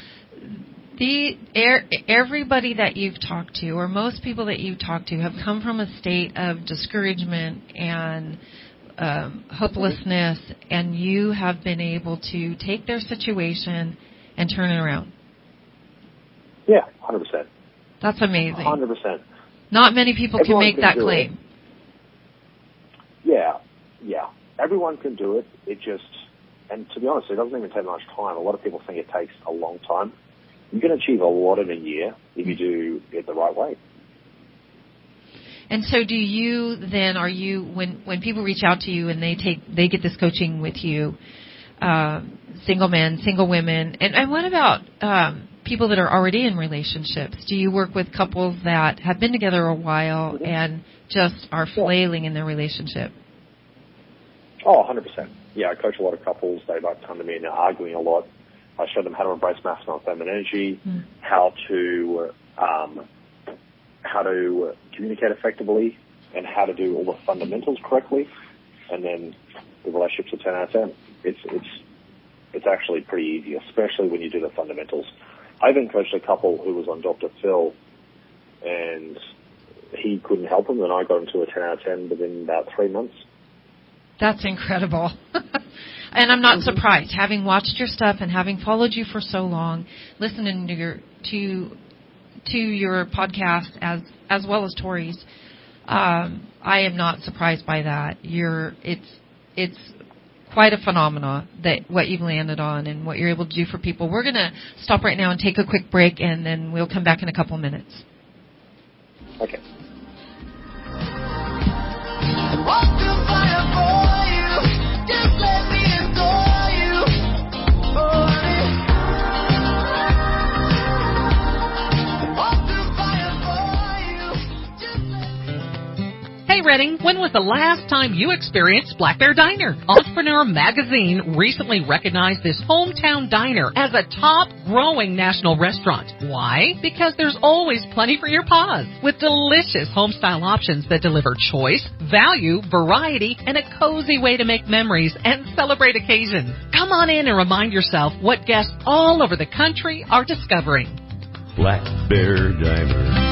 The er, everybody that you've talked to, or most people that you've talked to, have come from a state of discouragement and um, hopelessness, and you have been able to take their situation and turn it around. Yeah, one hundred percent. That's amazing. one hundred percent. Not many people Everyone can make can that claim. It. Yeah, yeah. Everyone can do it. It just, and to be honest, it doesn't even take much time. A lot of people think it takes a long time. You can achieve a lot in a year if you do it the right way. And so do you then, are you, when, when people reach out to you and they take, they get this coaching with you, uh, single men, single women, and, and what about um, people that are already in relationships? Do you work with couples that have been together a while mm-hmm. and just are flailing yeah. in their relationship? Oh, one hundred percent. Yeah, I coach a lot of couples. They might come to me and they're arguing a lot. I show them how to embrace masculine and feminine energy, mm. how to um, how to communicate effectively, and how to do all the fundamentals correctly, and then the relationship's a ten out of ten. It's it's it's actually pretty easy, especially when you do the fundamentals. I even coached a couple who was on Doctor Phil, and he couldn't help them, and I got him to a ten out of ten within about three months. That's incredible. And I'm not mm-hmm. surprised, having watched your stuff and having followed you for so long, listening to your to to your podcast as as well as Tori's. Um, I am not surprised by that. You're it's it's quite a phenomenon that what you've landed on and what you're able to do for people. We're going to stop right now and take a quick break, and then we'll come back in a couple of minutes. Okay. Walk through fire for you. Just let me adore Redding, when was the last time you experienced Black Bear Diner? Entrepreneur Magazine recently recognized this hometown diner as a top growing national restaurant. Why? Because there's always plenty for your paws, with delicious home-style options that deliver choice, value, variety, and a cozy way to make memories and celebrate occasions. Come on in and remind yourself what guests all over the country are discovering. Black Bear Diner.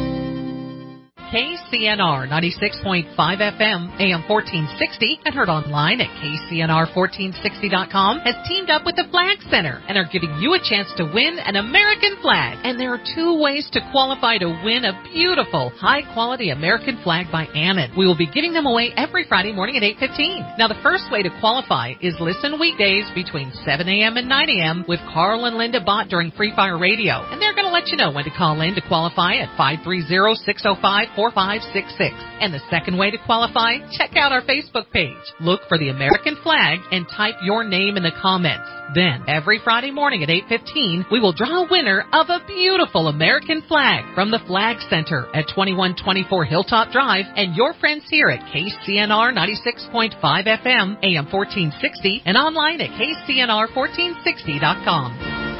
K C N R ninety-six point five F M, A M fourteen sixty, and heard online at K C N R fourteen sixty dot com, has teamed up with the Flag Center and are giving you a chance to win an American flag. And there are two ways to qualify to win a beautiful, high-quality American flag by Ammon. We will be giving them away every Friday morning at eight fifteen. Now, the first way to qualify is listen weekdays between seven a.m. and nine a.m. with Carl and Linda Bott during Free Fire Radio. And they're going to let you know when to call in to qualify at five three zero, six zero five, four five six six. And the second way to qualify, check out our Facebook page. Look for the American flag and type your name in the comments. Then, every Friday morning at eight fifteen, we will draw a winner of a beautiful American flag from the Flag Center at twenty-one twenty-four Hilltop Drive and your friends here at K C N R ninety-six point five F M, A M fourteen sixty, and online at K C N R fourteen sixty dot com.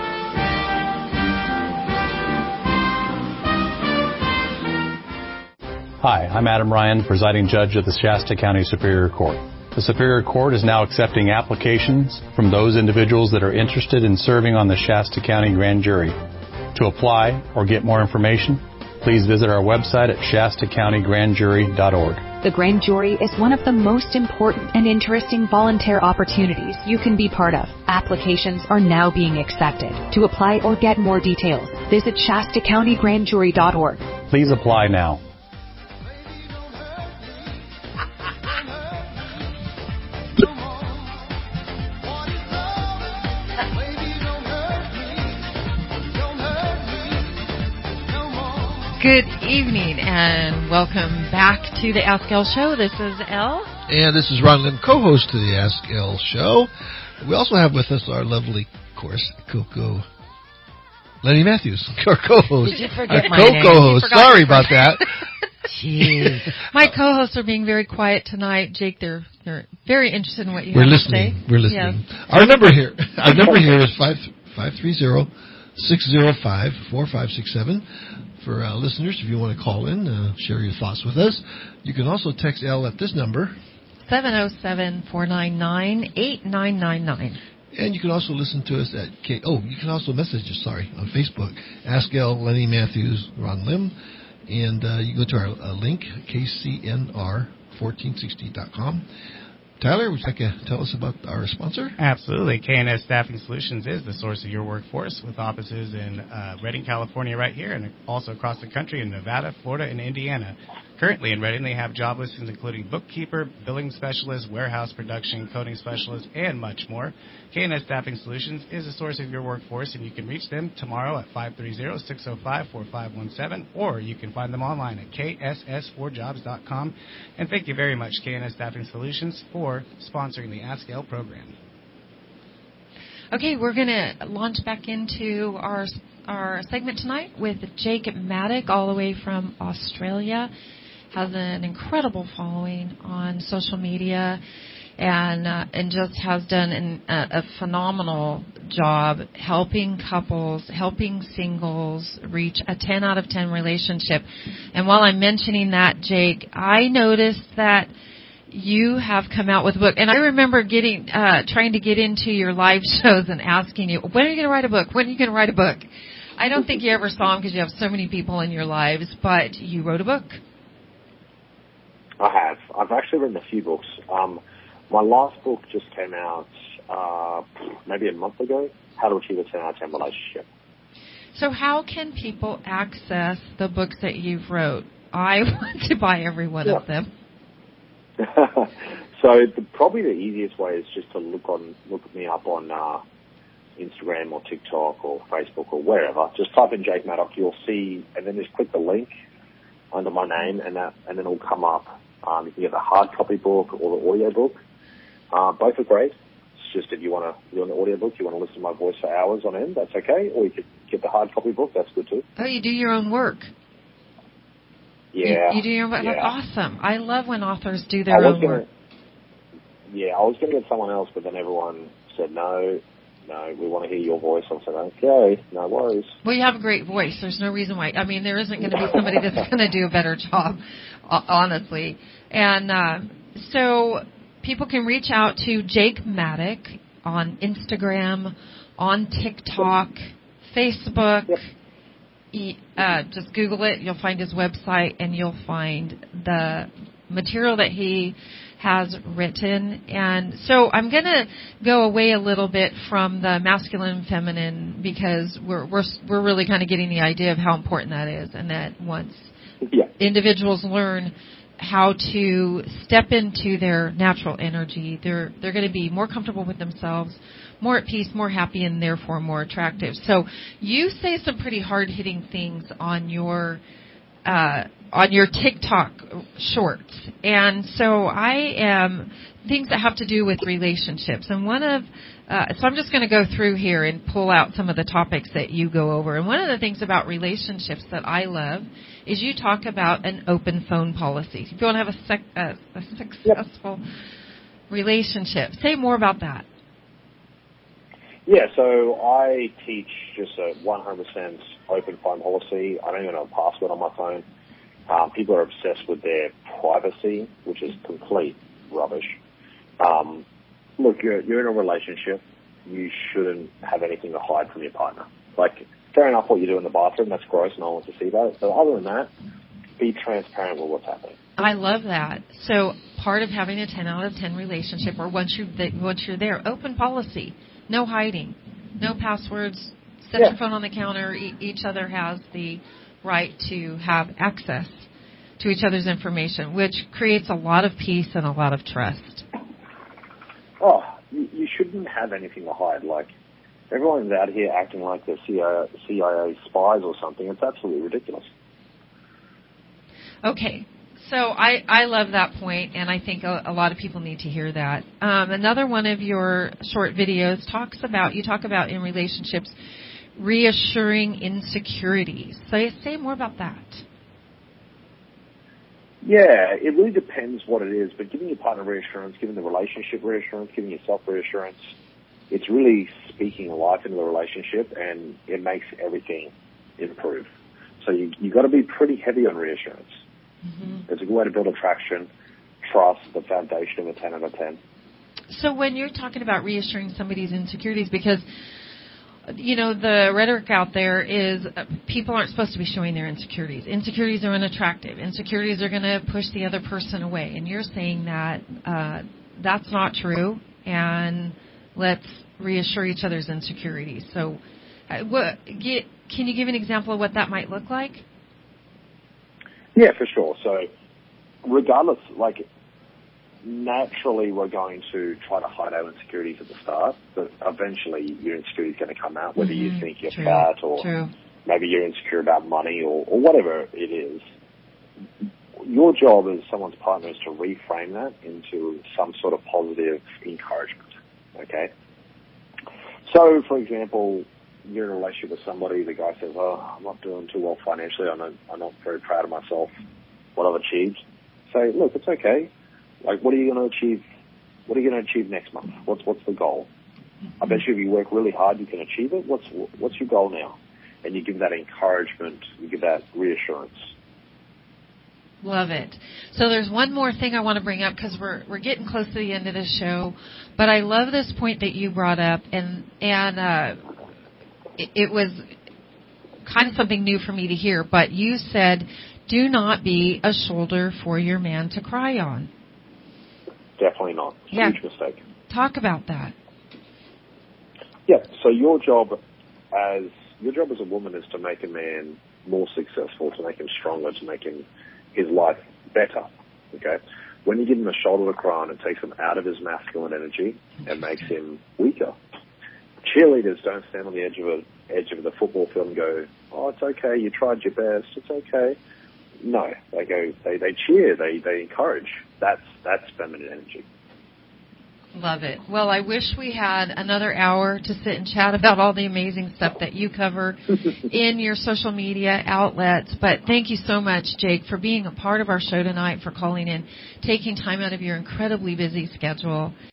Hi, I'm Adam Ryan, presiding judge of the Shasta County Superior Court. The Superior Court is now accepting applications from those individuals that are interested in serving on the Shasta County Grand Jury. To apply or get more information, please visit our website at shasta county grand jury dot org. The Grand Jury is one of the most important and interesting volunteer opportunities you can be part of. Applications are now being accepted. To apply or get more details, visit shasta county grand jury dot org. Please apply now. Good evening and welcome back to the Ask Elle Show. This is Elle. And this is Ron Lim, co-host to the Ask Elle Show. We also have with us our lovely, of course, Coco, Lenny Matthews, our co-host. Did you forget our my co-host. name? Sorry about that. Jeez. My co-hosts are being very quiet tonight. Jake, they're they're very interested in what you We're have listening. to say. We're listening. Yes. Our number here, our number here is five five three zero six zero five four five six seven. For uh, listeners, if you want to call in, uh, share your thoughts with us. You can also text Elle at this number, seven oh seven, four nine nine, eight nine nine nine. And you can also listen to us at K. Oh, you can also message us. Sorry, on Facebook. Ask Elle, Lenny Matthews, Ron Lim, and uh, you go to our uh, link K C N R fourteen sixty dot com. Tyler, would you like to tell us about our sponsor? Absolutely. K N S Staffing Solutions is the source of your workforce with offices in uh, Redding, California right here, and also across the country in Nevada, Florida, and Indiana. Currently in Redding, they have job listings including bookkeeper, billing specialist, warehouse production, coding specialist, and much more. K N S Staffing Solutions is the source of your workforce, and you can reach them tomorrow at five three zero, six zero five, four five one seven, or you can find them online at K S S four jobs dot com. And thank you very much, K N S Staffing Solutions, for sponsoring the Ask Elle program. Okay, we're going to launch back into our our segment tonight with Jake Maddock, all the way from Australia. Has an incredible following on social media, and uh, and just has done an, a, a phenomenal job helping couples, helping singles reach a ten out of ten relationship. And while I'm mentioning that, Jake, I noticed that you have come out with a book, and I remember getting uh, trying to get into your live shows and asking you, when are you going to write a book? When are you going to write a book? I don't think you ever saw them because you have so many people in your lives, but you wrote a book. I have. I've actually written a few books. Um, my last book just came out uh, maybe a month ago, How to Achieve a ten out of ten Relationship. So how can people access the books that you've wrote? I want to buy every one yeah. of them. So the, probably the easiest way is just to look on look me up on uh, Instagram or TikTok or Facebook or wherever. Just type in Jake Maddock. You'll see, and then just click the link under my name, and that and then it'll come up. Um, you can get the hard copy book or the audio book. Uh, both are great. It's just if you want to do an audio book, you want to listen to my voice for hours on end, that's okay. Or you could get the hard copy book. That's good too. Oh, you do your own work. Yeah. You, you do your own. Yeah. That's awesome. I love when authors do their I was own gonna, work. Yeah, I was going to get someone else, but then everyone said, no, no, we want to hear your voice. I said, okay, no worries. Well, you have a great voice. There's no reason why. I mean, there isn't going to be somebody that's going to do a better job, honestly. And uh, so people can reach out to Jake Maddock on Instagram, on TikTok, Facebook. Yep. Uh, just Google it. You'll find his website, and you'll find the material that he has written. And so I'm going to go away a little bit from the masculine and feminine, because we're we're we're really kind of getting the idea of how important that is, and that once yeah. individuals learn how to step into their natural energy, they're they're going to be more comfortable with themselves, more at peace, more happy, and therefore more attractive. So you say some pretty hard-hitting things on your uh, on your TikTok shorts, and so I am things that have to do with relationships. And one of uh, so I'm just going to go through here and pull out some of the topics that you go over. And one of the things about relationships that I love is you talk about an open phone policy. If you want to have a, sec, uh, a successful yep. relationship, say more about that. Yeah, so I teach just a one hundred percent open phone policy. I don't even have a password on my phone. Um, people are obsessed with their privacy, which is complete rubbish. Um, look, you're, you're in a relationship. You shouldn't have anything to hide from your partner. Like, fair enough what you do in the bathroom. That's gross. No one wants to see that. But other than that, be transparent with what's happening. I love that. So part of having a ten out of ten relationship, or once you're, once you're there, open policy. No hiding, no passwords, set yeah. your phone on the counter. E- each other has the right to have access to each other's information, which creates a lot of peace and a lot of trust. Oh, you, you shouldn't have anything to hide. Like, everyone's out here acting like they're C I A, C I A spies or something. It's absolutely ridiculous. Okay. So I, I love that point, and I think a, a lot of people need to hear that. Um, another one of your short videos talks about, you talk about in relationships, reassuring insecurities. So say more about that. Yeah, it really depends what it is, but giving your partner reassurance, giving the relationship reassurance, giving yourself reassurance, it's really speaking life into the relationship, and it makes everything improve. So you you got to be pretty heavy on reassurance. Mm-hmm. It's a good way to build attraction, trust, the foundation of a ten out of ten. So when you're talking about reassuring somebody's insecurities, because, you know, the rhetoric out there is uh, people aren't supposed to be showing their insecurities. Insecurities are unattractive. Insecurities are going to push the other person away. And you're saying that uh, that's not true, and let's reassure each other's insecurities. So uh, what, get, can you give an example of what that might look like? Yeah, for sure. So regardless, like, naturally we're going to try to hide our insecurities at the start, but eventually your insecurity is going to come out, whether mm-hmm. you think you're True. fat or True. maybe you're insecure about money or, or whatever it is. Your job as someone's partner is to reframe that into some sort of positive encouragement, okay? So, for example, you're in a relationship with somebody, the guy says, oh, I'm not doing too well financially, I'm not, I'm not very proud of myself, what I've achieved. Say, look, it's okay. Like, what are you going to achieve? What are you going to achieve next month? What's what's the goal? I bet you if you work really hard, you can achieve it. What's what's your goal now? And you give that encouragement, you give that reassurance. Love it. So there's one more thing I want to bring up, because we're we're getting close to the end of the show, but I love this point that you brought up, and and uh, it, it was kind of something new for me to hear. But you said, do not be a shoulder for your man to cry on. Definitely not. Yeah. Huge mistake. Talk about that. Yeah. So your job as your job as a woman is to make a man more successful, to make him stronger, to make him his life better. Okay. When you give him a shoulder to cry on, it takes him out of his masculine energy and makes him weaker. Cheerleaders don't stand on the edge of a edge of the football field and go, "Oh, it's okay. You tried your best. It's okay." No, they go, they, they cheer, they, they encourage. That's, that's feminine energy. Love it. Well, I wish we had another hour to sit and chat about all the amazing stuff that you cover in your social media outlets. But thank you so much, Jake, for being a part of our show tonight, for calling in, taking time out of your incredibly busy schedule.